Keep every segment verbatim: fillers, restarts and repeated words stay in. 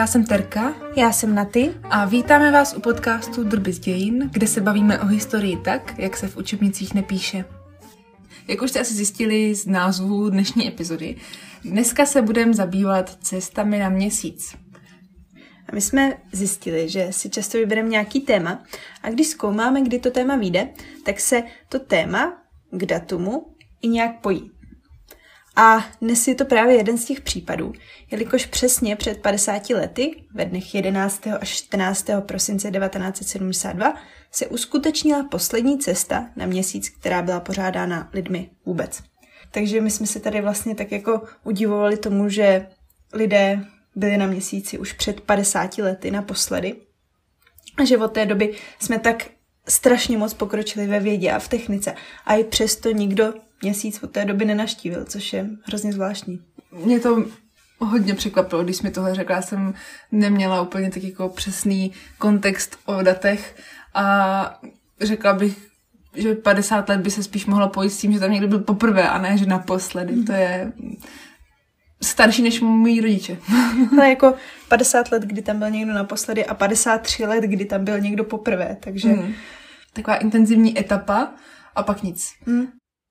Já jsem Terka. Já jsem Naty. A vítáme vás u podcastu Drby z dějin, kde se bavíme o historii tak, jak se v učebnicích nepíše. Jak už jste asi zjistili z názvu dnešní epizody, dneska se budeme zabývat cestami na Měsíc. A my jsme zjistili, že si často vybereme nějaký téma a když zkoumáme, kdy to téma vyjde, tak se to téma k datumu i nějak pojí. A dnes je to právě jeden z těch případů, jelikož přesně před padesáti lety, ve dnech jedenáctého až čtrnáctého prosince devatenáct set sedmdesát dva, se uskutečnila poslední cesta na Měsíc, která byla pořádána lidmi vůbec. Takže my jsme se tady vlastně tak jako udivovali tomu, že lidé byli na Měsíci už před padesáti lety naposledy a že od té doby jsme tak strašně moc pokročili ve vědě a v technice a i přesto nikdo Měsíc od té doby nenaštívil, což je hrozně zvláštní. Mě to hodně překvapilo, když mi tohle řekla. Já jsem neměla úplně tak jako přesný kontext o datech a řekla bych, že padesát let by se spíš mohlo pojít s tím, že tam někdo byl poprvé a ne, že naposledy. Mm. To je starší než moji rodiče. Ale jako padesát let, kdy tam byl někdo naposledy a padesát tři let, kdy tam byl někdo poprvé, takže... Mm. Taková intenzivní etapa a pak nic. Mm.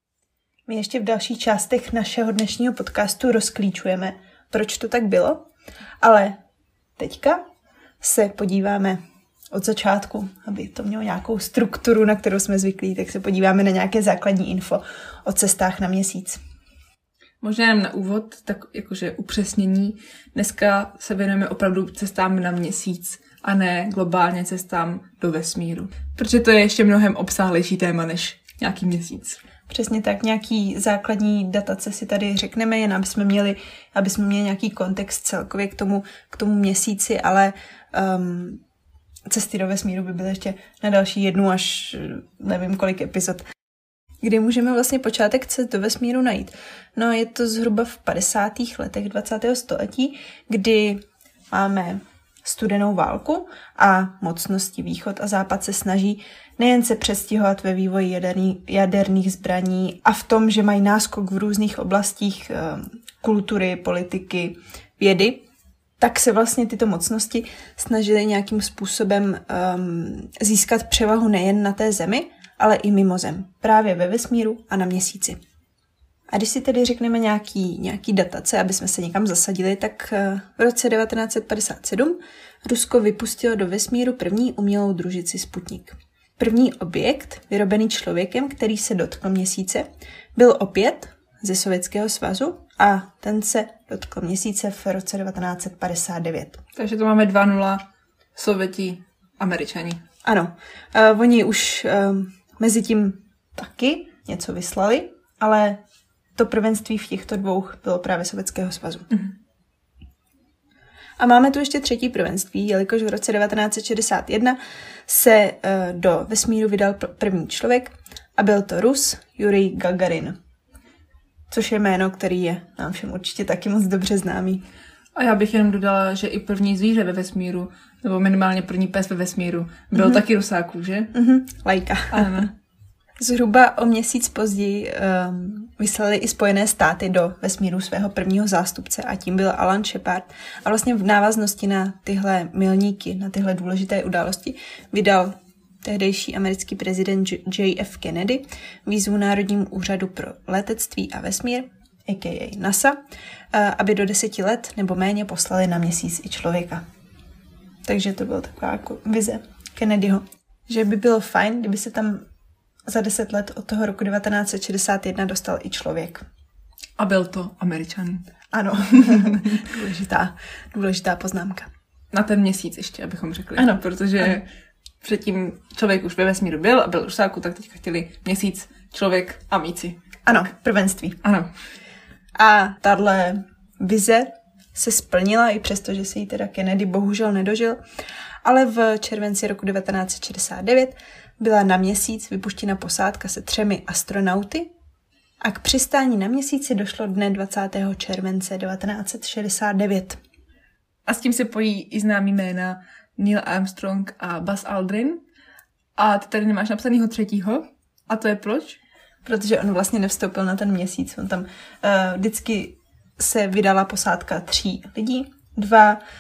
My ještě v dalších částech našeho dnešního podcastu rozklíčujeme, proč to tak bylo, ale teďka se podíváme od začátku, aby to mělo nějakou strukturu, na kterou jsme zvyklí, tak se podíváme na nějaké základní info o cestách na Měsíc. Možná jen na úvod, tak jakože upřesnění. Dneska se věnujeme opravdu cestám na Měsíc a ne globálně cestám do vesmíru. Protože to je ještě mnohem obsáhlejší téma než nějaký měsíc. Přesně tak, nějaký základní datace si tady řekneme, jen aby jsme měli, aby jsme měli nějaký kontext celkově k tomu, k tomu měsíci, ale um, cesty do vesmíru by byly ještě na další jednu až nevím kolik epizod. Kdy můžeme vlastně počátek cest do vesmíru najít? No je to zhruba v padesátých letech dvacátého století, kdy máme studenou válku a mocnosti východ a západ se snaží nejen se přestihovat ve vývoji jaderný, jaderných zbraní a v tom, že mají náskok v různých oblastích e, kultury, politiky, vědy, tak se vlastně tyto mocnosti snažily nějakým způsobem um, získat převahu nejen na té zemi, ale i mimo zem, právě ve vesmíru a na Měsíci. A když si tedy řekneme nějaký, nějaký datace, aby jsme se někam zasadili, tak v roce devatenáct set padesát sedm Rusko vypustilo do vesmíru první umělou družici Sputnik. První objekt, vyrobený člověkem, který se dotkl Měsíce, byl opět ze Sovětského svazu a ten se dotkl Měsíce v roce devatenáct set padesát devět. Takže to máme dva nula Sověti, Američani. Ano, uh, oni už uh, mezi tím taky něco vyslali, ale to prvenství v těchto dvou bylo právě Sovětského svazu. Mm. A máme tu ještě třetí prvenství, jelikož v roce devatenáct set šedesát jedna se uh, do vesmíru vydal první člověk a byl to Rus Jurij Gagarin, což je jméno, který je nám všem určitě taky moc dobře známý. A já bych jenom dodala, že i první zvíře ve vesmíru, nebo minimálně první pes ve vesmíru, byl mm-hmm. taky Rusáků, že? Mm-hmm. Lajka. Ano. Zhruba o měsíc později um, vyslali i Spojené státy do vesmíru svého prvního zástupce a tím byl Alan Shepard. A vlastně v návaznosti na tyhle milníky, na tyhle důležité události vydal tehdejší americký prezident J F Kennedy výzvu Národnímu úřadu pro letectví a vesmír, a k a. NASA, aby do deseti let nebo méně poslali na Měsíc i člověka. Takže to byla taková jako vize Kennedyho, že by bylo fajn, kdyby se tam za deset let od toho roku devatenáct set šedesát jedna dostal i člověk. A byl to Američan. Ano, důležitá, důležitá poznámka. Na ten Měsíc ještě, abychom řekli. Ano. Protože ano. Předtím člověk už ve vesmíru byl a byl Rusáku, tak teďka chtěli Měsíc, člověk a míci. Ano, prvenství. Ano. A tahle vize se splnila, i přesto, že se jí teda Kennedy bohužel nedožil, ale v červenci roku devatenáct set šedesát devět byla na Měsíc vypuštěna posádka se třemi astronauty a k přistání na Měsíci došlo dne dvacátého července devatenáct set šedesát devět. A s tím se pojí i známý jména Neil Armstrong a Buzz Aldrin. A ty tady nemáš napsanýho třetího. A to je proč? Protože on vlastně nevstoupil na ten Měsíc. On tam uh, vždycky se vydala posádka tří lidí. Dva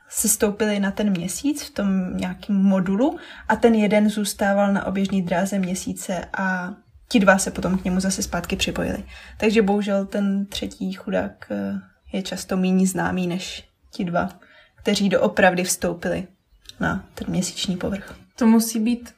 se stoupili na ten měsíc v tom nějakém modulu a ten jeden zůstával na oběžné dráze měsíce a ti dva se potom k němu zase zpátky připojili. Takže bohužel ten třetí chudák je často méně známý než ti dva, kteří doopravdy vstoupili na ten měsíční povrch. To musí být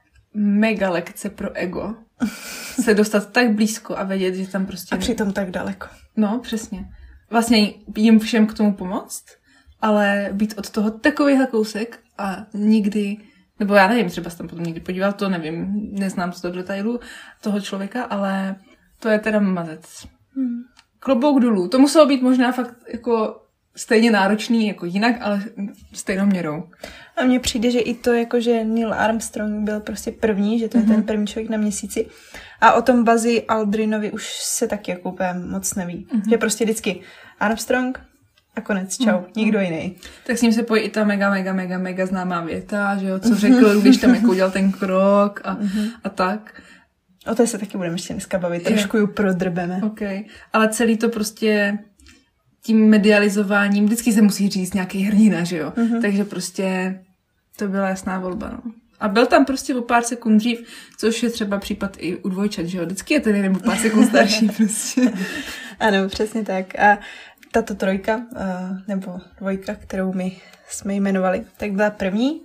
mega lekce pro ego. Se dostat tak blízko a vědět, že tam prostě... A přitom tak daleko. No, přesně. Vlastně jim všem k tomu pomoct, ale být od toho takovýhle kousek a nikdy... Nebo já nevím, třeba jsem tam potom někdy podíval, to nevím, neznám to do detailu toho člověka, ale to je teda mazec. Hmm. Klobouk dolů. To muselo být možná fakt jako stejně náročný jako jinak, ale stejnou měrou. A mně přijde, že i to, jako že Neil Armstrong byl prostě první, že to je mm-hmm. ten první člověk na měsíci. A o tom Buzzy Aldrinovi už se taky jako úplně moc neví. Mm-hmm. Že prostě vždycky Armstrong a konec, čau, mm-hmm. nikdo jiný. Tak s ním se pojí i ta mega, mega, mega, mega známá věta, že jo, co řekl, když tam jako udělal ten krok a, mm-hmm. a tak. O té se taky budeme ještě dneska bavit, trošku ju prodrbeme. Ok, ale celý to prostě tím medializováním, vždycky se musí říct nějaký hrdina, že jo, mm-hmm. takže prostě to byla jasná volba, no. A byl tam prostě o pár sekund dřív, což je třeba případ i u dvojčat, že jo, vždycky je ten jeden o pár sekund starší prostě. Ano, přesně tak. A tato trojka, nebo dvojka, kterou my jsme jmenovali, tak byla první,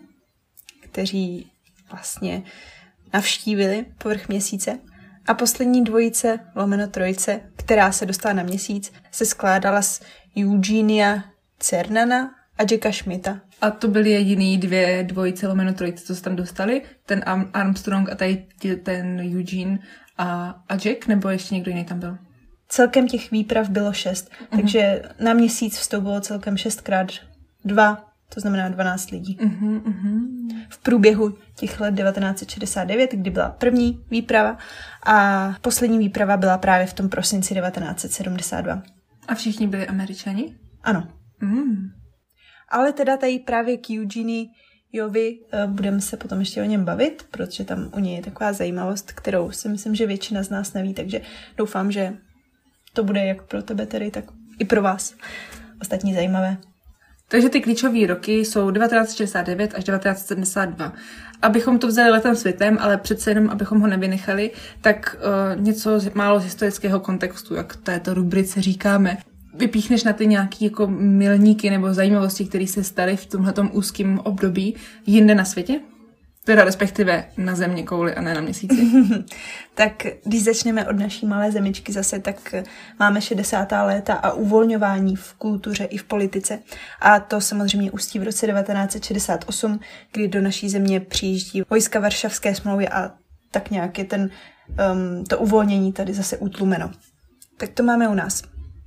kteří vlastně navštívili povrch měsíce. A poslední dvojice, lomeno trojice, která se dostala na měsíc, se skládala z Eugenia Cernana a Jacka Schmidta. A to byly jediný dvě dvojice lomeno trojice, co se tam dostali? Ten Armstrong a tady ten Eugene a, a Jack, nebo ještě někdo jiný tam byl? Celkem těch výprav bylo šest, uh-huh. takže na měsíc vstoupilo celkem šestkrát dva, to znamená dvanáct lidí. Uh-huh, uh-huh. V průběhu těch let devatenáct set šedesát devět, kdy byla první výprava a poslední výprava byla právě v tom prosinci devatenáct set sedmdesát dva. A všichni byli Američani? Ano. Mm. Ale teda tady právě k Eugeniovi budeme se potom ještě o něm bavit, protože tam u něj je taková zajímavost, kterou si myslím, že většina z nás neví, takže doufám, že to bude jak pro tebe tedy, tak i pro vás ostatní zajímavé. Takže ty klíčové roky jsou devatenáct set šedesát devět až devatenáct set sedmdesát dva. Abychom to vzali letem světem, ale přece jenom, abychom ho nevynechali, tak uh, něco málo z historického kontextu, jak této rubrice říkáme. Vypíchneš na ty nějaký jako milníky nebo zajímavosti, které se staly v tomhletom úzkém období jinde na světě? Teda respektive na země kouli a ne na měsíci. Tak když začneme od naší malé zemičky zase, tak máme šedesátá léta a uvolňování v kultuře i v politice. A to samozřejmě ústí v roce devatenáct set šedesát osm, kdy do naší země přijíždí vojska Varšavské smlouvy a tak nějak je ten, um, to uvolnění tady zase utlumeno. Tak to máme u nás.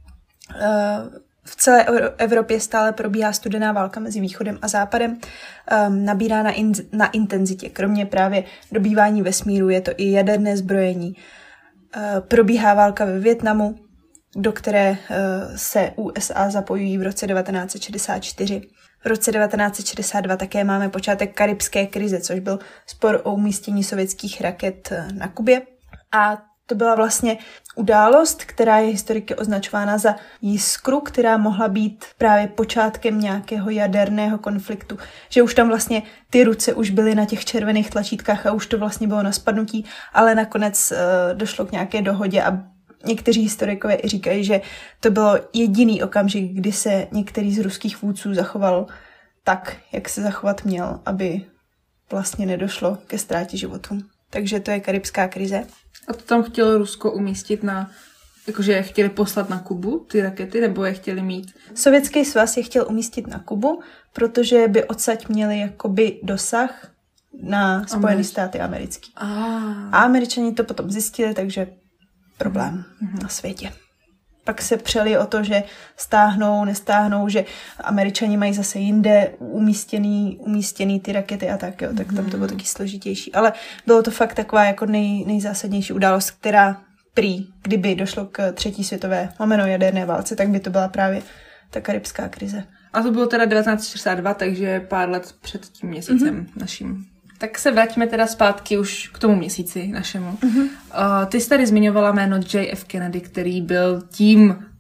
Uh, V celé Evropě stále probíhá studená válka mezi východem a západem, um, nabírá na, in, na intenzitě. Kromě právě dobývání vesmíru je to i jaderné zbrojení. Uh, probíhá válka ve Vietnamu, do které uh, se U S A zapojují v roce devatenáct set šedesát čtyři. V roce devatenáct set šedesát dva také máme počátek karibské krize, což byl spor o umístění sovětských raket na Kubě. A to byla vlastně událost, která je historicky označována za jiskru, která mohla být právě počátkem nějakého jaderného konfliktu. Že už tam vlastně ty ruce už byly na těch červených tlačítkách a už to vlastně bylo na spadnutí, ale nakonec uh, došlo k nějaké dohodě a někteří historikové i říkají, že to bylo jediný okamžik, kdy se některý z ruských vůdců zachoval tak, jak se zachovat měl, aby vlastně nedošlo ke ztrátě životů. Takže to je karibská krize. A to tam chtělo Rusko umístit na, jakože je chtěli poslat na Kubu ty rakety, nebo je chtěli mít? Sovětský svaz je chtěl umístit na Kubu, protože by odsaď měli jakoby dosah na Spojené státy americký. Ah. A Američani to potom zjistili, takže problém mm-hmm. na světě. Pak se přeli o to, že stáhnou, nestáhnou, že Američani mají zase jinde umístěný, umístěný ty rakety a tak, jo, tak tam to bylo taky složitější. Ale bylo to fakt taková jako nej, nejzásadnější událost, která prý, kdyby došlo k třetí světové lomeno jaderné válce, tak by to byla právě ta karibská krize. A to bylo teda devatenáct set šedesát dva, takže pár let před tím měsícem mm-hmm. naším. Tak se vraťme teda zpátky už k tomu měsíci našemu. Mm-hmm. Uh, ty jsi tady zmiňovala jméno J F Kennedy, který byl tím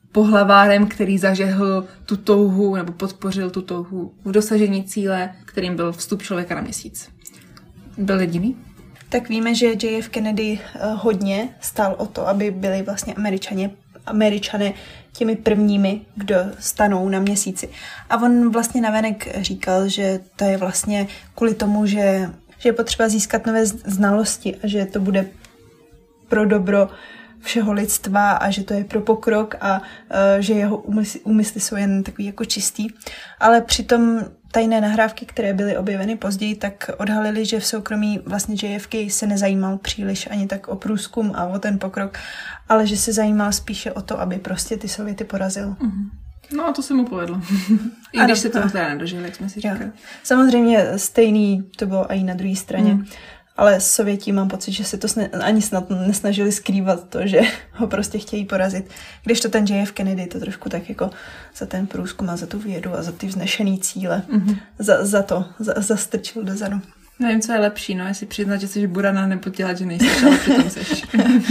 pohlavárem, který zažehl tu touhu nebo podpořil tu touhu v dosažení cíle, kterým byl vstup člověka na měsíc. Byl jediný? Tak víme, že J F Kennedy hodně stál o to, aby byli vlastně Američané, Američané těmi prvními, kdo stanou na měsíci. A on vlastně navenek říkal, že to je vlastně kvůli tomu, že, že je potřeba získat nové znalosti a že to bude pro dobro všeho lidstva a že to je pro pokrok a uh, že jeho úmysly, úmysly jsou jen takový jako čistý. Ale přitom tajné nahrávky, které byly objeveny později, tak odhalily, že v soukromí vlastně J F K se nezajímal příliš ani tak o průzkum a o ten pokrok, ale že se zajímal spíše o to, aby prostě ty Sověty porazil. Mm-hmm. No a to se mu povedlo. I když se toho teda nedožil, jak jsme si říkali. Samozřejmě stejný to bylo i na druhé straně. Mm. Ale Sověti mám pocit, že se to sne, ani snad nesnažili skrývat to, že ho prostě chtějí porazit. Když to ten J F Kennedy to trošku tak jako za ten průzkum a za tu vědu a za ty vznešený cíle, mm-hmm. za, za to, za, zastrčil dozadu. Nevím, co je lepší, no, jestli přiznat, že jsi burana, nebo dělat, že nejseš, ale přitom seš.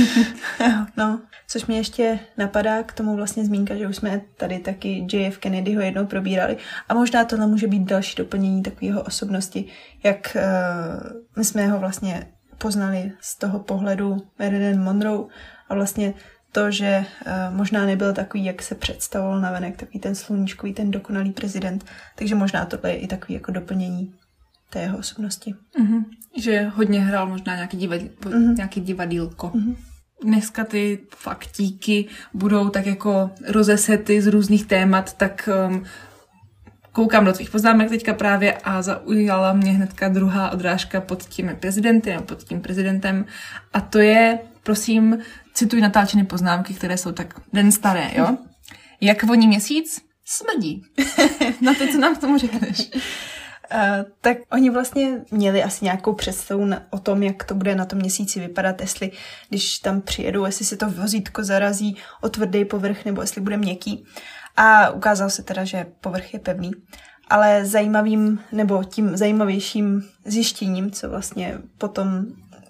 No, což mě ještě napadá k tomu vlastně zmínka, že už jsme tady taky J F Kennedyho jednou probírali a možná tohle může být další doplnění takového osobnosti, jak uh, my jsme ho vlastně poznali z toho pohledu Marilyn Monroe a vlastně to, že uh, možná nebyl takový, jak se představoval navenek, takový ten sluníčkový, ten dokonalý prezident, takže možná tohle je i takový jako doplnění té jeho osobnosti. Mm-hmm. Že hodně hrál možná nějaký, divadl, mm-hmm. nějaký divadýlko. Mm-hmm. Dneska ty faktíky budou tak jako rozesety z různých témat, tak um, koukám do tvých poznámek teďka právě a zaujala mě hnedka druhá odrážka pod těmi prezidenty nebo pod tím prezidentem a to je, prosím, cituji natáčené poznámky, které jsou tak den staré, jo? Jak voní měsíc? Smrdí. Na to, co nám k tomu řekneš? Uh, tak oni vlastně měli asi nějakou představu na, o tom, jak to bude na tom měsíci vypadat, jestli když tam přijedou, jestli se to vozítko zarazí o tvrdý povrch, nebo jestli bude měkký. A ukázalo se teda, že povrch je pevný. Ale zajímavým, nebo tím zajímavějším zjištěním, co vlastně potom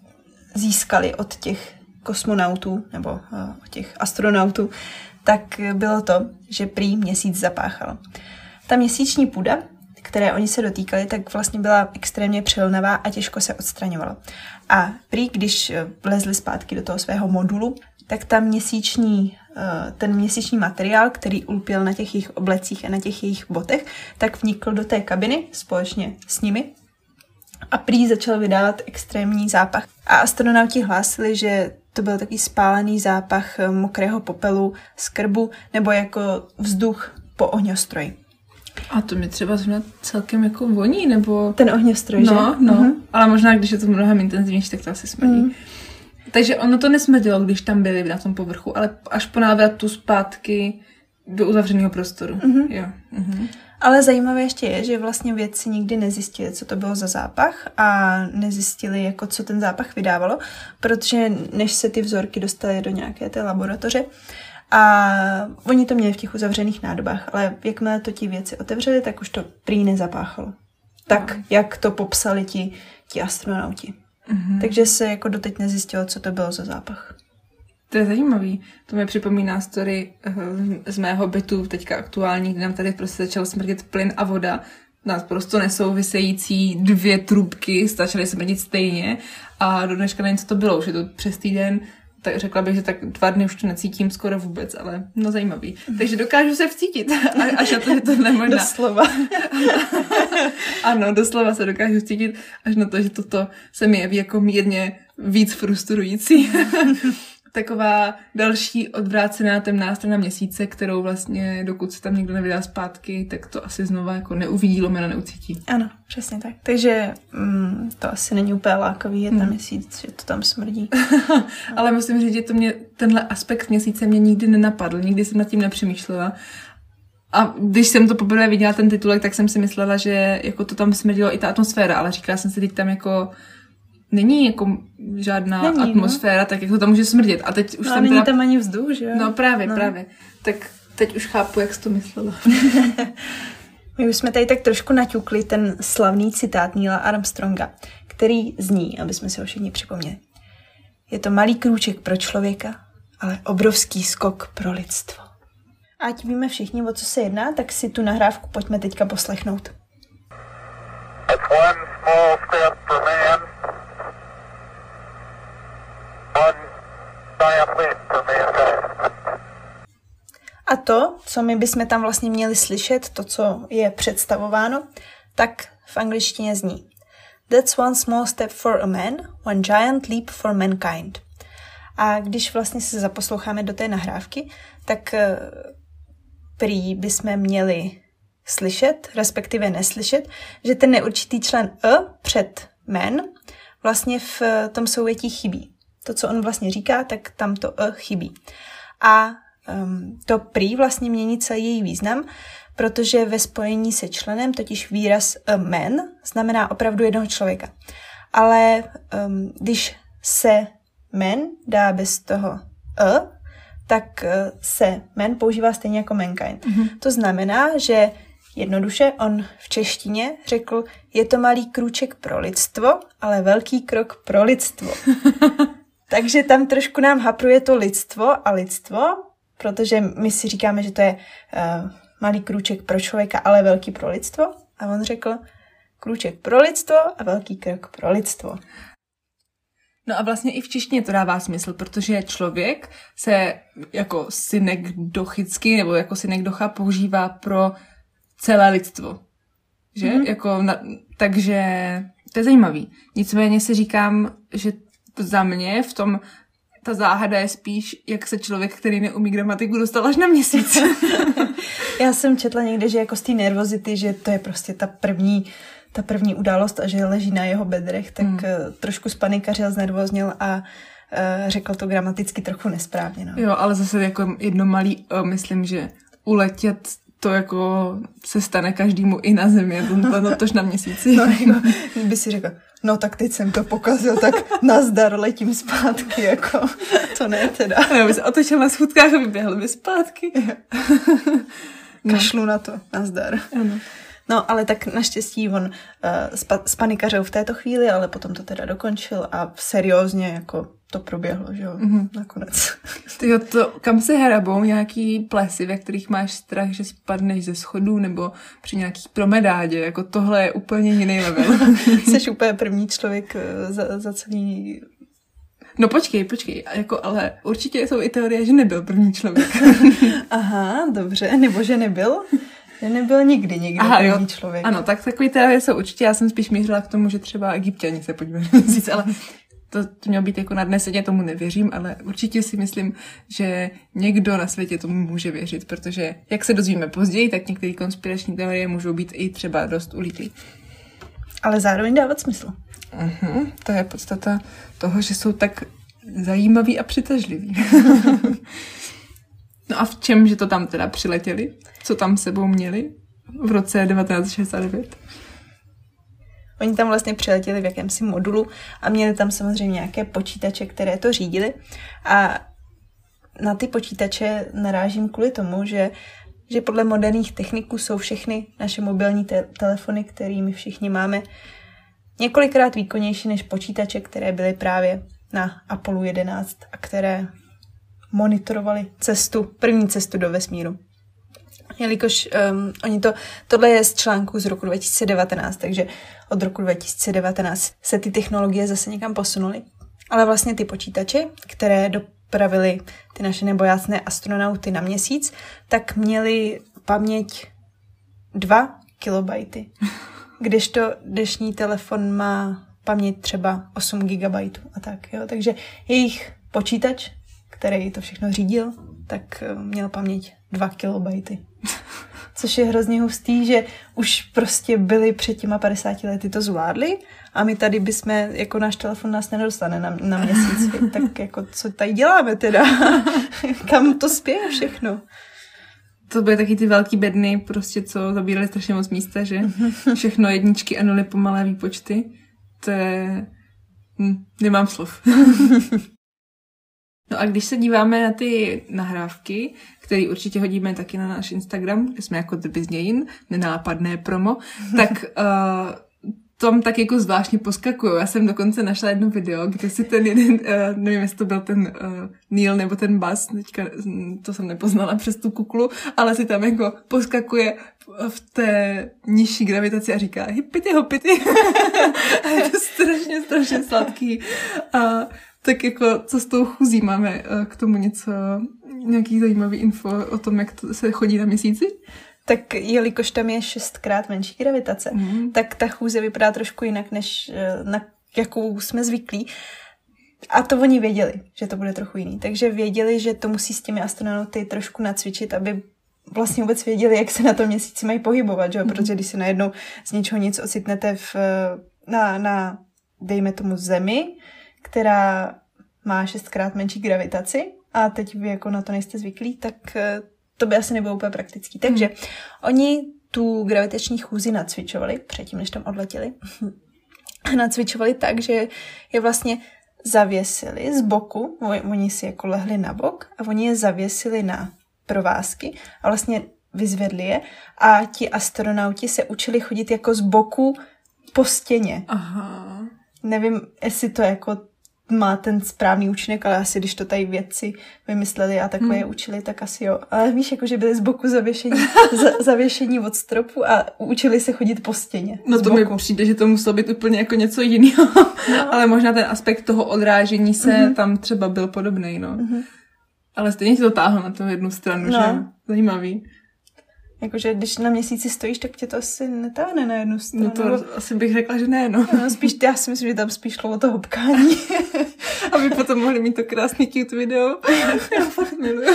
získali od těch kosmonautů, nebo uh, od těch astronautů, tak bylo to, že prý měsíc zapáchal. Ta měsíční půda, které oni se dotýkali, tak vlastně byla extrémně přilnavá a těžko se odstraňovala. A prý, když vlezli zpátky do toho svého modulu, tak ta měsíční, ten měsíční materiál, který ulpěl na těch jejich oblecích a na těch jejich botech, tak vnikl do té kabiny společně s nimi a prý začal vydávat extrémní zápach. A astronauti hlásili, že to byl takový spálený zápach mokrého popelu z krbu nebo jako vzduch po ohňostroji. A to mi třeba zrovna celkem jako voní, nebo... Ten ohňostroj, no, že? No, no. Ale možná, když je to mnohem intenzivnější, tak to asi smrdí. Mm. Takže ono to nesmrdilo, když tam byli na tom povrchu, ale až po návratu zpátky do uzavřeného prostoru. Mm-hmm. Jo. Mm-hmm. Ale zajímavé ještě je, že vlastně vědci nikdy nezjistili, co to bylo za zápach a nezjistili, jako co ten zápach vydávalo, protože než se ty vzorky dostaly do nějaké té laboratoře, a oni to měli v těch uzavřených nádobách, ale jakmile to ti věci otevřeli, tak už to prý nezapáchalo. Tak, no. Jak to popsali ti, ti astronauti. Mm-hmm. Takže se jako doteď nezjistilo, co to bylo za zápach. To je zajímavý. To mi připomíná story z mého bytu, teďka aktuální, kdy nám tady prostě začal smrdět plyn a voda. Nás prostě nesouvisející dvě trubky stačily smrdit stejně a do dneška nevím, co to bylo. Už je to přes týden. Tak řekla bych, že tak dva dny už to necítím skoro vůbec, ale no zajímavý. Takže dokážu se vcítit, až na to, že to nemožná. Doslova. Ano, doslova se dokážu vcítit, až na to, že toto se mi jeví jako mírně víc frustrující. Taková další odvrácená temná strana měsíce, kterou vlastně, dokud se tam někdo nevydá zpátky, tak to asi znova jako neuvidí, lomeno neucítí. Ano, přesně tak. Takže mm, to asi není úplně lákavý jet na hmm. měsíc, že to tam smrdí. Ale musím říct, že to mě, tenhle aspekt měsíce mě nikdy nenapadl, nikdy jsem nad tím nepřemýšlela. A když jsem to poprvé viděla ten titulek, tak jsem si myslela, že jako to tam smrdilo i ta atmosféra, ale říkala jsem si, teď tam jako není jako žádná není, atmosféra, no. Tak jak to tam může smrdět. A teď už no, tam není teda... tam ani vzduch, že jo? No právě, no. právě. Tak teď už chápu, jak jsi to myslela. My už jsme tady tak trošku naťukli ten slavný citát Neila Armstronga, který zní, aby jsme si ho všichni připomněli. Je to malý krůček pro člověka, ale obrovský skok pro lidstvo. Ať víme všichni, o co se jedná, tak si tu nahrávku pojďme teďka poslechnout. It's one small step for man, one giant leap for mankind. A to, co my bychom tam vlastně měli slyšet, to, co je představováno, tak v angličtině zní: That's one small step for a man, one giant leap for mankind. A když vlastně se zaposloucháme do té nahrávky, tak prý bychom měli slyšet, respektive neslyšet, že ten neurčitý člen e před man vlastně v tom souvětí chybí. To, co on vlastně říká, tak tam to e chybí. A um, to prý vlastně mění celý její význam, protože ve spojení se členem totiž výraz a man znamená opravdu jednoho člověka. Ale um, když se man dá bez toho e, tak se man používá stejně jako mankind. Mm-hmm. To znamená, že jednoduše on v češtině řekl, je to malý krůček pro lidstvo, ale velký krok pro lidstvo. Takže tam trošku nám hapruje to lidstvo a lidstvo, protože my si říkáme, že to je uh, malý krůček pro člověka, ale velký pro lidstvo. A on řekl, krůček pro lidstvo a velký krok pro lidstvo. No a vlastně i v češtině to dává smysl, protože člověk se jako synekdochicky nebo jako synekdocha používá pro celé lidstvo. Že? Mm-hmm. Jako na, takže to je zajímavý. Nicméně si říkám, že za mě v tom ta záhada je spíš, jak se člověk, který neumí gramatiku, dostal až na měsíc. Já jsem četla někde, že jako z té nervozity, že to je prostě ta první ta první událost a že leží na jeho bedrech, tak hmm. trošku spanikařil, znervozněl a uh, řekl to gramaticky trochu nesprávně. No. Jo, ale zase jako jedno malý, uh, myslím, že uletět to jako se stane každému i na zemi, to, to, tož na měsíci. No, jako, by si řekl, no tak teď jsem to pokazil, tak nazdar, letím zpátky, jako to ne teda. Já by se otočil na schůdkách a vyběhl by zpátky. No. Kašlu na to, nazdar. Ano. No, ale tak naštěstí on uh, spa- spanikařil v této chvíli, ale potom to teda dokončil a seriózně jako to proběhlo, že jo, mm-hmm. nakonec. Tyjo, to, kam se hrabou nějaký plesy, ve kterých máš strach, že spadneš ze schodů nebo při nějaký promedádě, jako tohle je úplně jiný level. Jsi úplně první člověk za, za celý... No počkej, počkej, jako, ale určitě jsou i teorie, že nebyl první člověk. Aha, dobře, nebo že nebyl? Že nebyl nikdy nikdo Aha, první jo. člověk. Ano, tak takový teorie jsou určitě, já jsem spíš mířila k tomu, že třeba Egypťani se podívali na měsíc, ale to, to mělo být jako nadneseně, tomu nevěřím, ale určitě si myslím, že někdo na světě tomu může věřit, protože jak se dozvíme později, tak některé konspirační teorie můžou být i třeba dost ulítlý. Ale zároveň dávat smysl. Uh-huh, to je podstata toho, že jsou tak zajímaví a přitažliví. No a v čem, že to tam teda přiletěli? Co tam sebou měli v roce devatenáct šedesát devět? Oni tam vlastně přiletěli v jakémsi modulu a měli tam samozřejmě nějaké počítače, které to řídili. A na ty počítače narážím kvůli tomu, že, že podle moderních techniků jsou všechny naše mobilní te- telefony, kterými všichni máme, několikrát výkonnější než počítače, které byly právě na Apollo jedenáct a které monitorovali cestu, první cestu do vesmíru. Jelikož um, oni to, tohle je z článku z roku dva tisíce devatenáct, takže od roku dva tisíce devatenáct se ty technologie zase někam posunuly. Ale vlastně ty počítače, které dopravily ty naše nebojácné astronauty na měsíc, tak měly paměť dva kilobajty. Kdežto dnešní telefon má paměť třeba osm gigabajtů a tak, jo. Takže jejich počítač, který to všechno řídil, tak měl paměť dva kilobajty. Což je hrozně hustý, že už prostě byli před těma padesáti lety to zvládli a my tady bychom, jako náš telefon nás nedostane na, na měsíc. Tak jako co tady děláme teda? Kam to spěje všechno? To byly taky ty velký bedny, prostě co zabírali strašně moc místa, že? Všechno jedničky a nuly pomalé výpočty. To je... Hm, nemám slov. No a když se díváme na ty nahrávky, které určitě hodíme taky na náš Instagram, kde jsme jako The Bizdějin, nenápadné promo, tak uh, tom tak jako zvláštně poskakují. Já jsem dokonce našla jedno video, kde si ten jeden, uh, nevím, jestli to byl ten uh, Neil nebo ten Buzz, teďka to jsem nepoznala přes tu kuklu, ale si tam jako poskakuje v té nižší gravitaci a říká hippity hoppity. A je to strašně, strašně sladký. A tak jako, co s tou chůzí, máme uh, k tomu něco, nějaký zajímavý info o tom, jak to se chodí na měsíci? Tak jelikož tam je šestkrát menší gravitace, mm. tak ta chůze vypadá trošku jinak, než na jakou jsme zvyklí. A to oni věděli, že to bude trochu jiný. Takže věděli, že to musí s těmi astronauty trošku nacvičit, aby vlastně vůbec věděli, jak se na tom měsíci mají pohybovat, že? Mm. Protože když se najednou z ničeho nic ocitnete v, na, na, dejme tomu, Zemi, která má šestkrát menší gravitaci a teď vy jako na to nejste zvyklí, tak to by asi nebylo úplně praktický. Takže hmm. oni tu gravitační chůzi nacvičovali, předtím, než tam odletěli. Nacvičovali tak, že je vlastně zavěsili z boku, oni si jako lehli na bok a oni je zavěsili na provázky a vlastně vyzvedli je a ti astronauti se učili chodit jako z boku po stěně. Aha. Nevím, jestli to jako má ten správný účinek, ale asi když to tady vědci vymysleli a takhle hmm. je učili, tak asi jo. Ale víš, jako že byli z boku zavěšení, za, zavěšení od stropu a učili se chodit po stěně. No to mi přijde, že to muselo být úplně jako něco jiného. No. Ale možná ten aspekt toho odrážení se mm-hmm. tam třeba byl podobný, no. Mm-hmm. Ale stejně ti to táhlo na tu jednu stranu, no. Že? Zajímavý. Jakože když na měsíci stojíš, tak tě to asi netáhne na jednu stranu. No to nebo... asi bych řekla, že ne, no. no spíš, já si myslím, že tam spíš šlo o to hopkání. Aby potom mohli mít to krásný cute video. Já fakt miluju.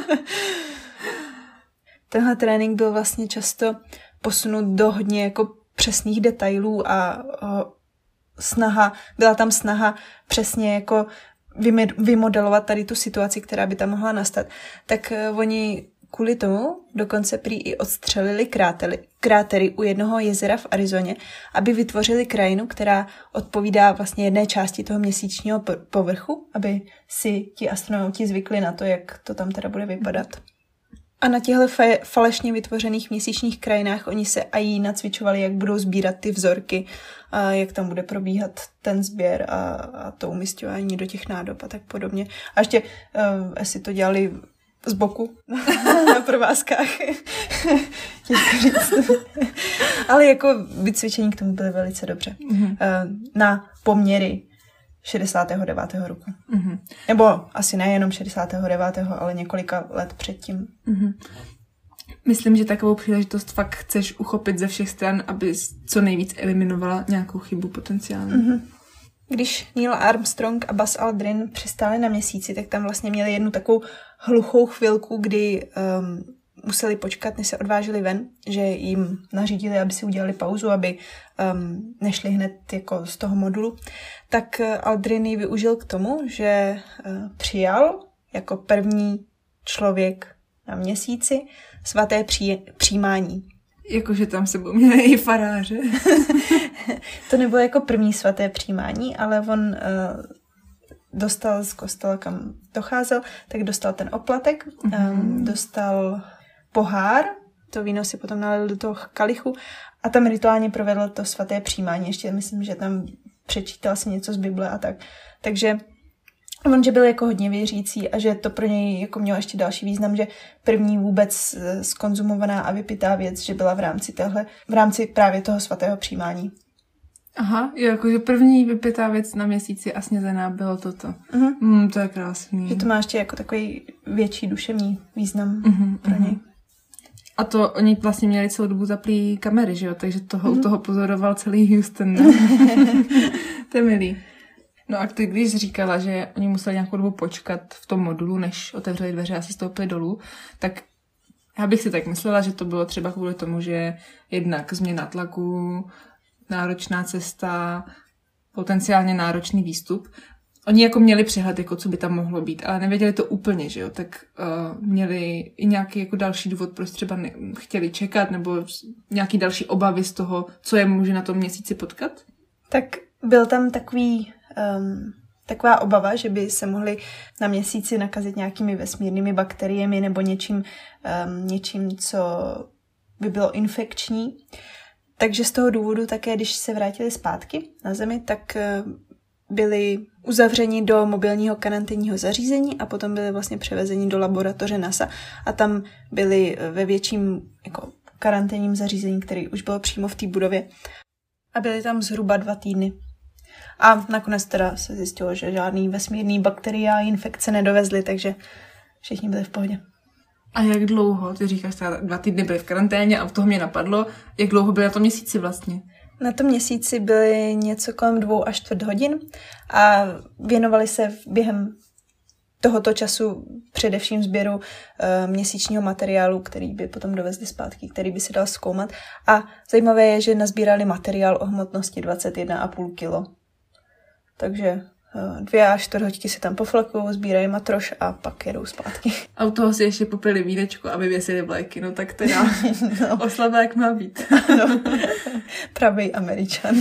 Tenhle trénink byl vlastně často posunut do hodně jako přesných detailů a o, snaha, byla tam snaha přesně jako vymodelovat tady tu situaci, která by tam mohla nastat. Tak uh, oni kvůli tomu dokonce prý i odstřelili krátery, krátery u jednoho jezera v Arizoně, aby vytvořili krajinu, která odpovídá vlastně jedné části toho měsíčního povrchu, aby si ti astronauti zvykli na to, jak to tam teda bude vypadat. A na těchto fa- falešně vytvořených měsíčních krajinách oni se aj nacvičovali, jak budou sbírat ty vzorky, a jak tam bude probíhat ten sběr a, a to umisťování do těch nádob a tak podobně. A ještě, uh, jestli to dělali z boku na provázkách. Těžko říct. Ale jako vycvičení k tomu byly velice dobře. Mm-hmm. Na poměry šedesátého devátého roku. Mm-hmm. Nebo asi nejenom šedesátého devátého ale několika let předtím. Mm-hmm. Myslím, že takovou příležitost fakt chceš uchopit ze všech stran, aby co nejvíc eliminovala nějakou chybu potenciálně. Mm-hmm. Když Neil Armstrong a Buzz Aldrin přistáli na měsíci, tak tam vlastně měli jednu takovou hluchou chvilku, kdy um, museli počkat, než se odvážili ven, že jim nařídili, aby si udělali pauzu, aby um, nešli hned jako z toho modulu. Tak Aldrin ji využil k tomu, že uh, přijal jako první člověk na měsíci svaté při- přijímání. Jakože tam se měli i faráře. To nebylo jako první svaté přijímání, ale on uh, dostal z kostela, kam docházel, tak dostal ten oplatek, mm-hmm. um, dostal pohár, to víno si potom nalil do toho kalichu a tam rituálně provedl to svaté přijímání. Ještě myslím, že tam přečítal si něco z Bible a tak. Takže on, že byl jako hodně věřící a že to pro něj jako mělo ještě další význam, že první vůbec skonzumovaná a vypitá věc, že byla v rámci téhle, v rámci právě toho svatého přijímání. Aha, jo, jakože první vypitá věc na měsíci a snězená bylo toto. Uh-huh. Mm, to je krásný. Že to má ještě jako takový větší duševní význam uh-huh, pro něj. A to oni vlastně měli celou dobu zaplý kamery, že jo? Takže toho, uh-huh. u toho pozoroval celý Houston. To je milý. No a ty, když říkala, že oni museli nějakou dobu počkat v tom modulu, než otevřeli dveře a si stoupili dolů, tak já bych si tak myslela, že to bylo třeba kvůli tomu, že jednak změna tlaku, náročná cesta, potenciálně náročný výstup. Oni jako měli přehled, jako co by tam mohlo být, ale nevěděli to úplně, že jo, tak uh, měli i nějaký jako další důvod, proč třeba ne- chtěli čekat, nebo nějaký další obavy z toho, co je může na tom měsíci potkat? Tak byl tam takový, um, taková obava, že by se mohli na měsíci nakazit nějakými vesmírnými bakteriemi nebo něčím, um, něčím, co by bylo infekční. Takže z toho důvodu také, když se vrátili zpátky na Zemi, tak byli uzavřeni do mobilního karanténního zařízení a potom byli vlastně převezeni do laboratoře NASA a tam byli ve větším jako karanténním zařízení, který už bylo přímo v té budově a byli tam zhruba dva týdny. A nakonec teda se zjistilo, že žádný vesmírný bakterie a infekce nedovezli, takže všichni byli v pohodě. A jak dlouho, ty říkáš, že dva týdny byli v karanténě a toho mě napadlo, jak dlouho byli na tom měsíci vlastně? Na tom měsíci byly něco kolem dvou až čtvrt hodin a věnovali se během tohoto času především sběru uh, měsíčního materiálu, který by potom dovezli zpátky, který by se dal zkoumat. A zajímavé je, že nazbírali materiál o hmotnosti dvacet jedna a půl kilo. Takže uh, dvě až čtvrt hodinky si tam poflakují, sbírají matroš a pak jedou zpátky. A u toho si ještě popili vínečko a vyvěsili vlajky, no tak teda no. Oslava jak má být. No. Pravý Američan.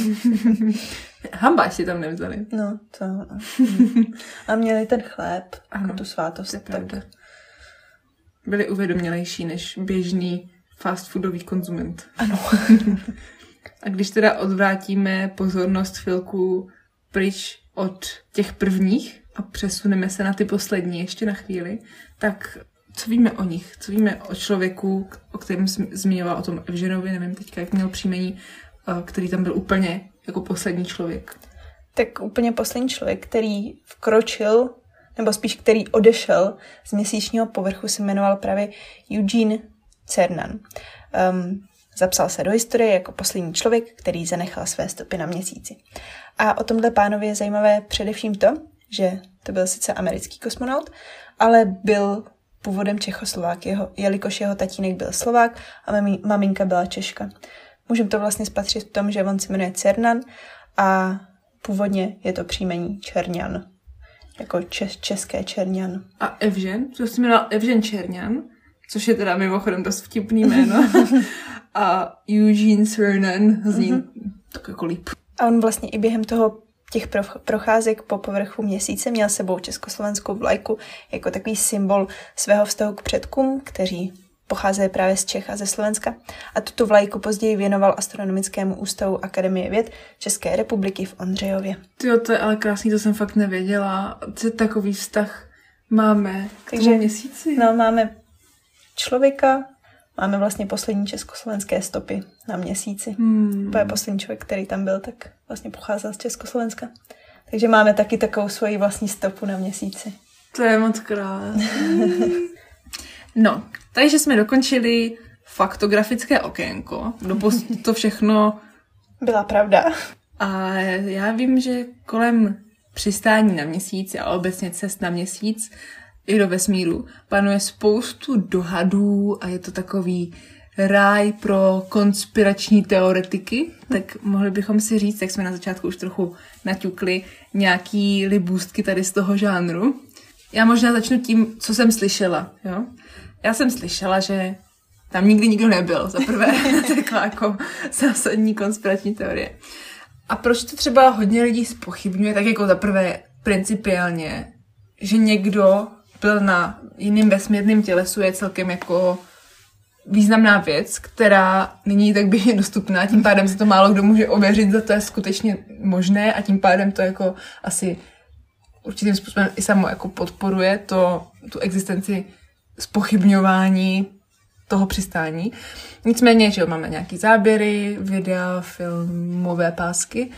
Hamba si tam nevzali. No, to no. A měli ten chléb, ano, tu svátost. Tak. Byli uvědomělejší než běžný fast foodový konzument. Ano. A když teda odvrátíme pozornost chvilku pryč od těch prvních a přesuneme se na ty poslední ještě na chvíli, tak co víme o nich? Co víme o člověku, o kterém jsem zmiňovala, o tom Evženovi, nevím teďka, jak měl příjmení, který tam byl úplně jako poslední člověk? Tak úplně poslední člověk, který vkročil, nebo spíš který odešel z měsíčního povrchu, se jmenoval právě Eugene Cernan. Um, zapsal se do historie jako poslední člověk, který zanechal své stopy na měsíci. A o tomhle pánovi je zajímavé především to, že to byl sice americký kosmonaut, ale byl původem Čechoslovák, jeho, jelikož jeho tatínek byl Slovák a mami, maminka byla Češka. Můžeme to vlastně spatřit v tom, že on se jmenuje Cernan a původně je to příjmení Čerňan, jako čes, české Čerňan. A Evžen, to se jmenoval Evžen Čerňan, což je teda mimochodem dost vtipný jméno. A Eugene Cernan zní mm-hmm. tak jako líp. A on vlastně i během toho těch procházek po povrchu měsíce měl sebou československou vlajku jako takový symbol svého vztahu k předkům, kteří pocházeli právě z Čech a ze Slovenska. A tuto vlajku později věnoval Astronomickému ústavu Akademie věd České republiky v Ondřejově. Tyjo, to je ale krásný, to jsem fakt nevěděla. Co takový vztah máme k Takže, tomu měsíci? No, máme člověka, máme vlastně poslední československé stopy na měsíci. Hmm. To je poslední člověk, který tam byl, tak vlastně pocházel z Československa. Takže máme taky takovou svoji vlastní stopu na měsíci. To je moc krásné. No, takže jsme dokončili faktografické okénko. Doposud to všechno byla pravda. A já vím, že kolem přistání na měsíc a obecně cest na měsíc i do vesmíru panuje spoustu dohadů a je to takový ráj pro konspirační teoretiky. Tak mohli bychom si říct, jak jsme na začátku už trochu naťukli, nějaký libůstky tady z toho žánru. Já možná začnu tím, co jsem slyšela, jo? Já jsem slyšela, že tam nikdy nikdo nebyl, za prvé, taková jako zásadní konspirační teorie. A proč to třeba hodně lidí zpochybňuje, tak jako za prvé principiálně, že někdo byl na jiným vesmírným tělesu, je celkem jako významná věc, která není tak běžně dostupná, tím pádem se to málo kdo může ověřit, za to je skutečně možné a tím pádem to jako asi určitým způsobem i samo jako podporuje to, tu existenci zpochybňování toho přistání. Nicméně, že máme nějaký záběry, videa, filmové pásky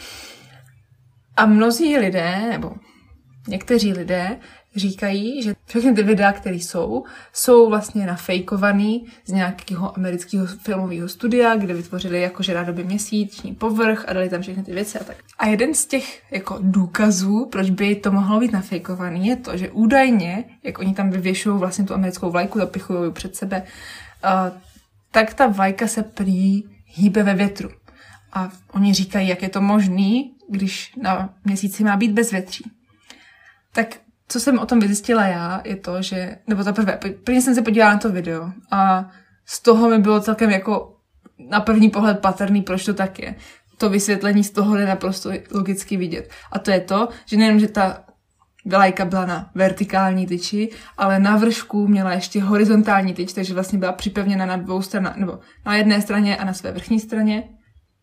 a mnozí lidé, nebo někteří lidé říkají, že všechny ty videa, které jsou, jsou vlastně nafejkovaný z nějakého amerického filmového studia, kde vytvořili jakože rádoby měsíční povrch a dali tam všechny ty věci a tak. A jeden z těch jako důkazů, proč by to mohlo být nafejkovaný, je to, že údajně, jak oni tam vyvěšují vlastně tu americkou vlajku, zapichují ji před sebe, uh, tak ta vlajka se prý hýbe ve větru. A oni říkají, jak je to možný, když na měsíci má být bezvětří. Tak co jsem o tom vyzjistila já, je to, že, nebo za prvé, prvně jsem se podívala na to video a z toho mi bylo celkem jako na první pohled patrný, proč to tak je. To vysvětlení z toho je naprosto logicky vidět. A to je to, že nejenom, že ta vlajka byla na vertikální tyči, ale na vršku měla ještě horizontální tyč, takže vlastně byla připevněna na dvou stranách, nebo na jedné straně a na své vrchní straně.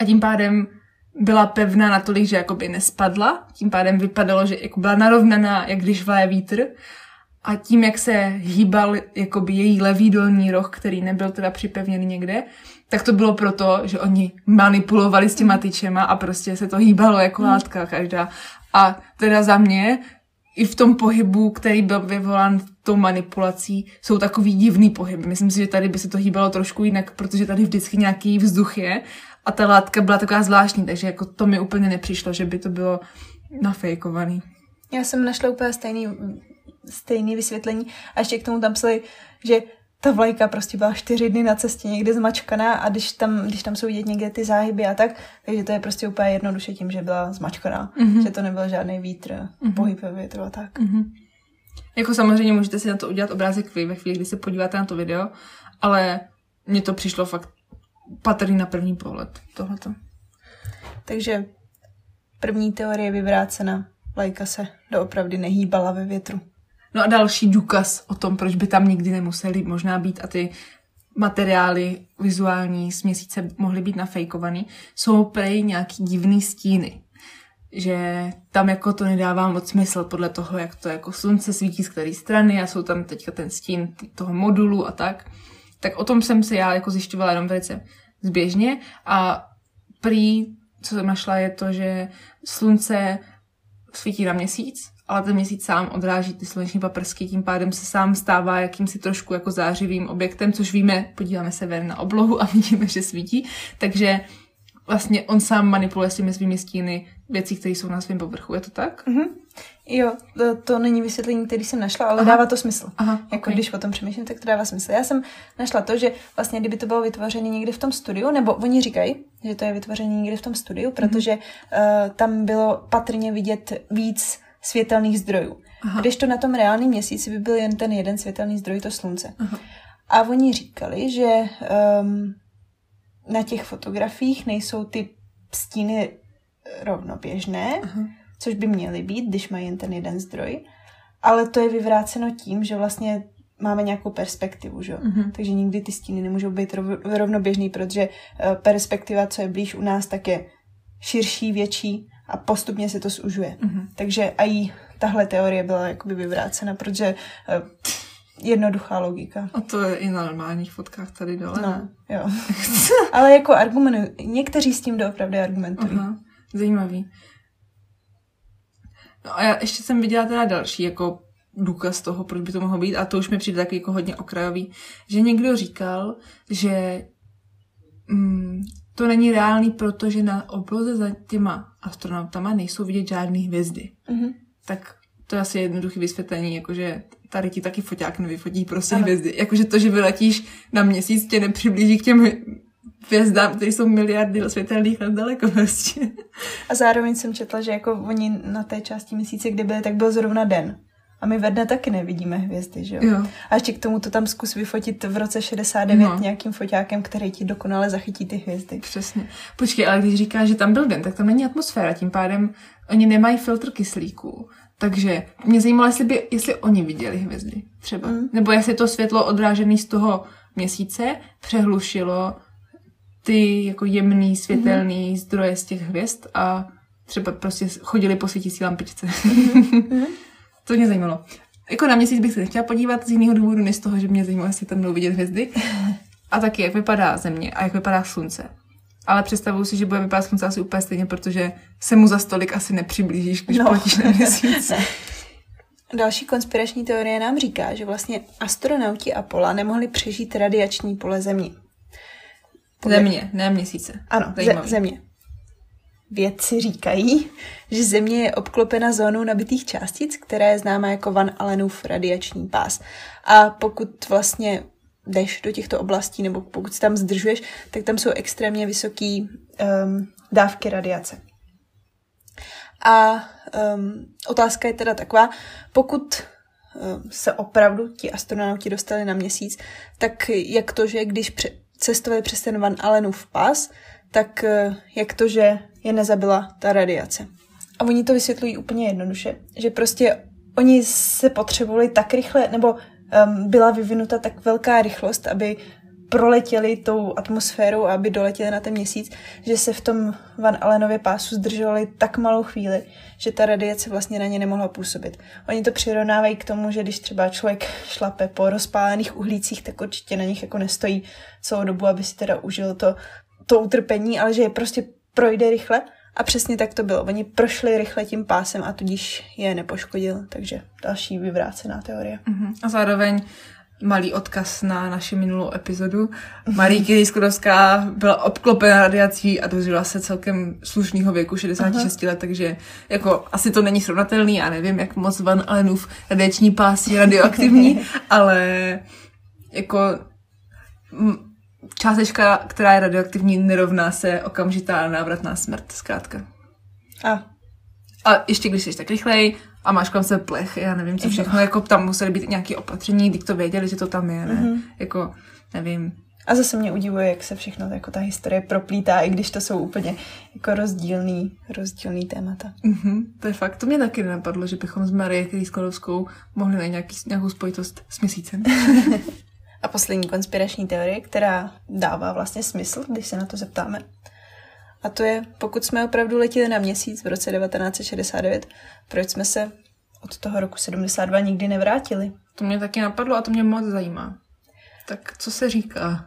a tím pádem byla pevná natolik, že jakoby nespadla. Tím pádem vypadalo, že jako byla narovnaná, jak když vaje vítr. A tím, jak se hýbal jakoby její levý dolní roh, který nebyl teda připevněný někde, tak to bylo proto, že oni manipulovali s těma tyčema a prostě se to hýbalo jako látka každá. A teda za mě i v tom pohybu, který byl vyvolán tou manipulací, jsou takový divný pohyby. Myslím si, že tady by se to hýbalo trošku jinak, protože tady vždycky nějaký vzduch je a ta látka byla taková zvláštní, takže jako to mi úplně nepřišlo, že by to bylo nafejkovaný. Já jsem našla úplně stejný, stejný vysvětlení a ještě k tomu tam psali, že ta vlajka prostě byla čtyři dny na cestě někde zmačkaná a když tam, když tam jsou vidět někde ty záhyby a tak, takže to je prostě úplně jednoduše tím, že byla zmačkaná. Mm-hmm. Že to nebyl žádný vítr, mm-hmm. pohyb ve větru a tak. Mm-hmm. Jako samozřejmě můžete si na to udělat obrázek vy ve chvíli, kdy se podíváte na to video, ale mně to přišlo fakt patrný na první pohled, tohleto. Takže první teorie vyvrácena, vlajka se doopravdy nehýbala ve větru. No a další důkaz o tom, proč by tam nikdy nemuseli možná být a ty materiály vizuální z měsíce mohly být nafejkovaný, jsou prej nějaký divný stíny. Že tam jako to nedává moc smysl podle toho, jak to jako slunce svítí z které strany a jsou tam teďka ten stín toho modulu a tak. Tak o tom jsem se já jako zjišťovala jenom velice zběžně a prý, co jsem našla, je to, že slunce svítí na měsíc, ale ten měsíc sám odráží ty sluneční paprsky, tím pádem se sám stává jakýmsi trošku jako zářivým objektem, což víme, podíváme se ven na oblohu a vidíme, že svítí, takže vlastně on sám manipuluje s těmi svými stíny věcí, které jsou na svém povrchu, je to tak? Mm-hmm. Jo, to, to není vysvětlení, který jsem našla, ale Aha. dává to smysl. Aha, jako okay. Když o tom přemýšlím, tak to dává smysl. Já jsem našla to, že vlastně kdyby to bylo vytvořené někde v tom studiu, nebo oni říkají, že to je vytvořené někde v tom studiu, protože mm-hmm. uh, tam bylo patrně vidět víc světelných zdrojů. Aha. Když to na tom reálném měsíci by byl jen ten jeden světelný zdroj, to slunce. Aha. A oni říkali, že um, na těch fotografiích nejsou ty stíny rovnoběžné, Aha. což by měly být, když mají jen ten jeden zdroj, ale to je vyvráceno tím, že vlastně máme nějakou perspektivu, že? Uh-huh. Takže nikdy ty stíny nemůžou být rov, rovnoběžný, protože uh, perspektiva, co je blíž u nás, tak je širší, větší a postupně se to zužuje. Uh-huh. Takže i tahle teorie byla jakoby vyvrácena, protože uh, jednoduchá logika. A to je i na normálních fotkách tady dole. No, jo. Ale jako argumentují, někteří s tím doopravdy argumentují. Aha, zajímavý. No a já ještě jsem viděla teda další jako důkaz toho, proč by to mohlo být, a to už mi přijde taky jako hodně okrajový, že někdo říkal, že mm, to není reálný, protože na obloze za těma astronautama nejsou vidět žádné hvězdy. Mm-hmm. Tak to je asi jednoduché vysvětlení, jakože tady ti taky foťák nevyfotí prostě ano. hvězdy. Jakože to, že vyletíš na měsíc, tě nepřiblíží k těm hvězdám, které jsou miliardy světelných let daleko prostě. A zároveň jsem četla, že jako oni na té části měsíce, kde byli, tak byl zrovna den. A my ve dne taky nevidíme hvězdy, že jo? jo. A ještě k tomu to tam zkus vyfotit v roce šedesát devět no. nějakým foťákem, který ti dokonale zachytí ty hvězdy. Přesně. Počkej, ale když říkáš, že tam byl den, tak tam není atmosféra, tím pádem oni nemají filtr kyslíku. Takže mě zajímalo, jestli, by, jestli oni viděli hvězdy třeba. Mm. Nebo jestli to světlo odrážené z toho měsíce přehlušilo ty jako jemný, světelný mm. zdroje z těch hvězd a třeba prostě chodili po svítící lampičce. Mm. To mě zajímalo. Jako na měsíc bych se nechtěla podívat z jiného důvodu, než z toho, že mě zajímalo, jestli tam budou vidět hvězdy. A taky, jak vypadá Země a jak vypadá Slunce. Ale představuju si, že bude vypadat Slunce asi úplně stejně, protože se mu za stolik asi nepřiblížíš, když no. poletíš na měsíc. Další konspirační teorie nám říká, že vlastně astronauti Apollo nemohli přežít radiační pole Země. Podle... Země, ne měsíce. Ano, ze- Země. Vědci říkají, že Země je obklopena zónou nabitých částic, která je známá jako Van Allenův radiační pás. A pokud vlastně jdeš do těchto oblastí, nebo pokud se tam zdržuješ, tak tam jsou extrémně vysoké um, dávky radiace. A um, otázka je teda taková, pokud um, se opravdu ti astronauti dostali na měsíc, tak jak to, že když pře- cestovali přes ten Van Allenův pás, tak uh, jak to, že je nezabila ta radiace. A oni to vysvětlují úplně jednoduše, že prostě oni se potřebovali tak rychle, nebo um, byla vyvinuta tak velká rychlost, aby proletěli tou atmosférou a aby doletěli na ten měsíc, že se v tom Van Allenově pásu zdržovali tak malou chvíli, že ta radiace vlastně na ně nemohla působit. Oni to přirovnávají k tomu, že když třeba člověk šlape po rozpálených uhlících, tak určitě na nich jako nestojí celou dobu, aby si teda užil to, to utrpení, ale že je prostě projde rychle. A přesně tak to bylo. Oni prošli rychle tím pásem a tudíž je nepoškodil. Takže další vyvrácená teorie. Uh-huh. A zároveň malý odkaz na naši minulou epizodu. Marie Curie Sklodowská byla obklopena radiací a dožila se celkem slušného věku, šedesát šest let, takže jako asi to není srovnatelný, já nevím, jak moc Van Allenův radiační pás je radioaktivní, ale jako m- částečka, která je radioaktivní, nerovná se okamžitá návratná smrt, zkrátka. A. A ještě když jsi tak rychlej a máš kolem sebe plech, já nevím, co všechno, jako tam museli být nějaké opatření, když to věděli, že to tam je, ne? Mm-hmm. Jako, nevím. A zase mě udivuje, jak se všechno, jako ta historie proplítá, i když to jsou úplně jako rozdílný, rozdílný témata. Mm-hmm, to je fakt, to mě taky nenapadlo, že bychom s Marie Curie Sklodowskou mohli najít nějaký, nějakou spojitost s měsícem. A poslední konspirační teorie, která dává vlastně smysl, když se na to zeptáme. A to je, pokud jsme opravdu letěli na měsíc v roce devatenáct set šedesát devět, proč jsme se od toho roku sedmdesát dva nikdy nevrátili? To mě taky napadlo a to mě moc zajímá. Tak co se říká?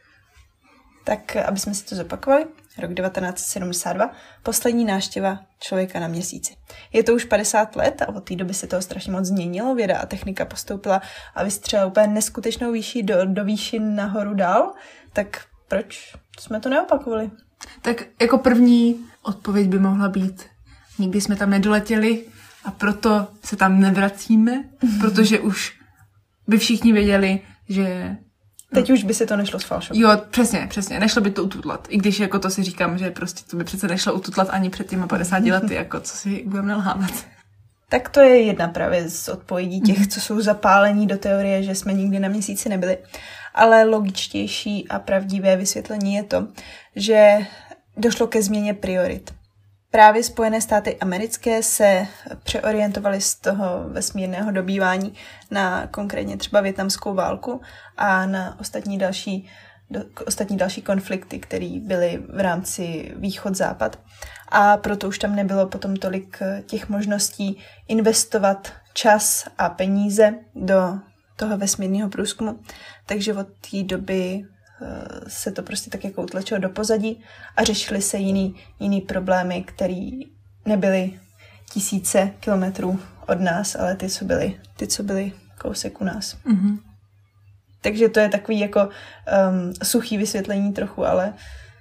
Tak, aby jsme si to zopakovali, rok devatenáct set sedmdesát dva, poslední návštěva člověka na měsíci. Je to už padesát let a od té doby se toho strašně moc změnilo, věda a technika postoupila a vystřelila úplně neskutečnou výši do, do výšin nahoru dál, tak proč jsme to neopakovali? Tak jako první odpověď by mohla být, nikdy jsme tam nedoletěli a proto se tam nevracíme, protože už by všichni věděli, že... Teď no, už by se to nešlo sfalšovat. Jo, přesně, přesně, nešlo by to ututlat. I když jako to si říkám, že prostě to by přece nešlo ututlat ani před těma padesáti lety, jako co si budeme nalhávat. Tak to je jedna právě z odpovědí těch, co jsou zapálení do teorie, že jsme nikdy na měsíci nebyli. Ale logičtější a pravdivé vysvětlení je to, že došlo ke změně priorit. Právě Spojené státy americké se přeorientovaly z toho vesmírného dobývání na konkrétně třeba vietnamskou válku a na ostatní další, do, ostatní další konflikty, které byly v rámci východ-západ. A proto už tam nebylo potom tolik těch možností investovat čas a peníze do toho vesmírného průzkumu. Takže od té doby se to prostě tak jako utlačilo do pozadí a řešily se jiný, jiný problémy, které nebyly tisíce kilometrů od nás, ale ty, co byly, ty, co byly kousek u nás. Mm-hmm. Takže to je takový jako um, suchý vysvětlení trochu, ale,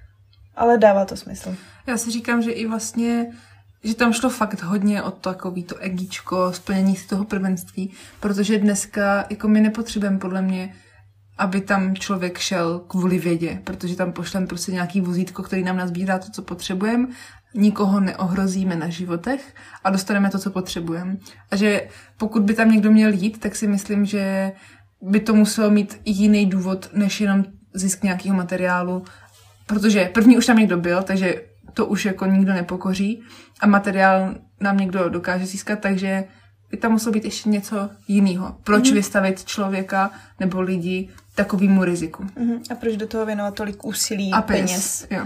ale dává to smysl. Já si říkám, že i vlastně, že tam šlo fakt hodně o to takový to egíčko, splnění si toho prvenství, protože dneska jako my nepotřebujeme podle mě, aby tam člověk šel kvůli vědě, protože tam pošlem prostě nějaký vozítko, který nám nazbírá to, co potřebujeme, nikoho neohrozíme na životech a dostaneme to, co potřebujeme. A že pokud by tam někdo měl jít, tak si myslím, že by to muselo mít i jiný důvod, než jenom zisk nějakého materiálu, protože první už tam někdo byl, takže to už jako nikdo nepokoří a materiál nám někdo dokáže získat, takže by tam muselo být ještě něco jiného. Proč mm-hmm. vystavit člověka nebo lidi takovému riziku? Mm-hmm. A proč do toho věnovat tolik úsilí, a peněz, peněz jo.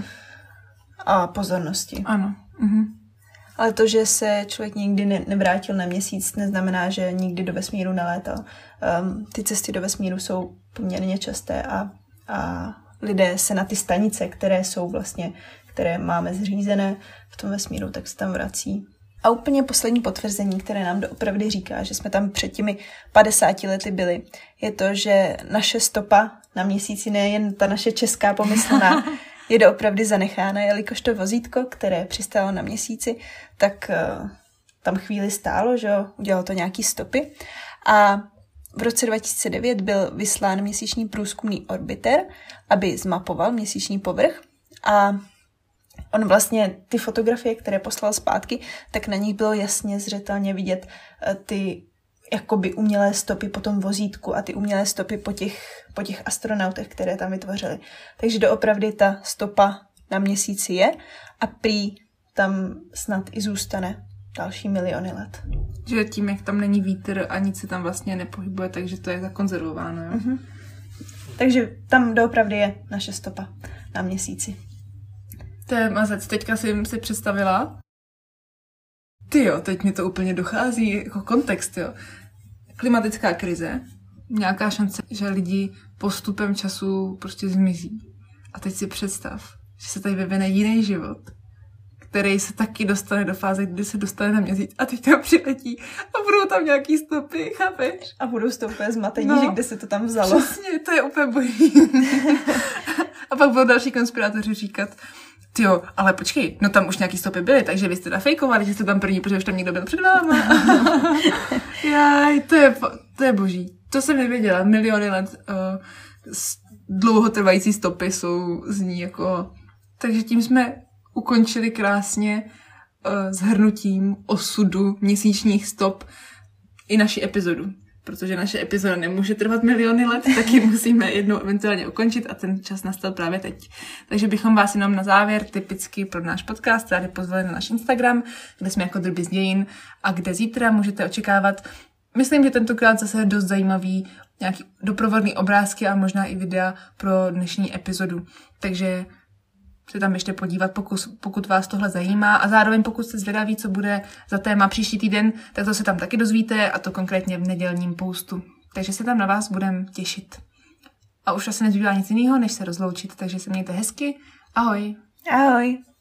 a pozornosti? Ano. Mm-hmm. Ale to, že se člověk nikdy ne- nevrátil na měsíc, neznamená, že nikdy do vesmíru nelétal. Um, ty cesty do vesmíru jsou poměrně časté a, a lidé se na ty stanice, které jsou vlastně, které máme zřízené v tom vesmíru, tak se tam vrací. A úplně poslední potvrzení, které nám doopravdy říká, že jsme tam před těmi padesáti lety byli, je to, že naše stopa na měsíci, nejen ta naše česká pomyslná, je doopravdy zanechána, jelikož to vozítko, které přistálo na měsíci, tak uh, tam chvíli stálo, že jo, udělalo to nějaký stopy. A v roce dva tisíce devět byl vyslán měsíční průzkumný orbiter, aby zmapoval měsíční povrch a on vlastně ty fotografie, které poslal zpátky, tak na nich bylo jasně zřetelně vidět ty jakoby umělé stopy po tom vozítku a ty umělé stopy po těch, po těch astronautech, které tam vytvořili. Takže doopravdy ta stopa na měsíci je a prý tam snad i zůstane další miliony let. Že tím, jak tam není vítr a nic se tam vlastně nepohybuje, takže to je zakonzervováno, jo? Mm-hmm. Takže tam doopravdy je naše stopa na měsíci. To je mazec. Teďka jsem si představila. Ty jo, teď mi to úplně dochází jako kontext, jo. Klimatická krize, nějaká šance, že lidi postupem času prostě zmizí. A teď si představ, že se tady vyvine jiný život, který se taky dostane do fáze, kdy se dostane na měsíc a teď tam přiletí a budou tam nějaký stopy, chápeš? A budou z toho úplně zmatení, No, že kde se to tam vzalo. Přesně, to je úplně boží. A pak budou další konspirátoři říkat, tyjo, ale počkej, no tam už nějaký stopy byly, takže vy jste tam fejkovali, že jste tam první, protože už tam někdo byl před váma. Jaj, to je, to je boží. To jsem nevěděla. Miliony let uh, dlouhotrvající stopy jsou z ní jako... Takže tím jsme ukončili krásně uh, shrnutím osudu měsíčních stop i naši epizodu. Protože naše epizoda nemůže trvat miliony let, taky musíme jednou eventuálně ukončit a ten čas nastal právě teď. Takže bychom vás jenom na závěr typicky pro náš podcast rádi pozvali na náš Instagram, kde jsme jako Drby z dějin a kde zítra můžete očekávat, myslím, že tentokrát zase dost zajímavý nějaký doprovodný obrázky a možná i videa pro dnešní epizodu. Takže se tam ještě podívat, pokud, pokud vás tohle zajímá a zároveň pokud jste zvědaví, co bude za téma příští týden, tak to se tam taky dozvíte a to konkrétně v nedělním postu. Takže se tam na vás budeme těšit. A už asi nezbývá nic jiného, než se rozloučit, takže se mějte hezky. Ahoj. Ahoj.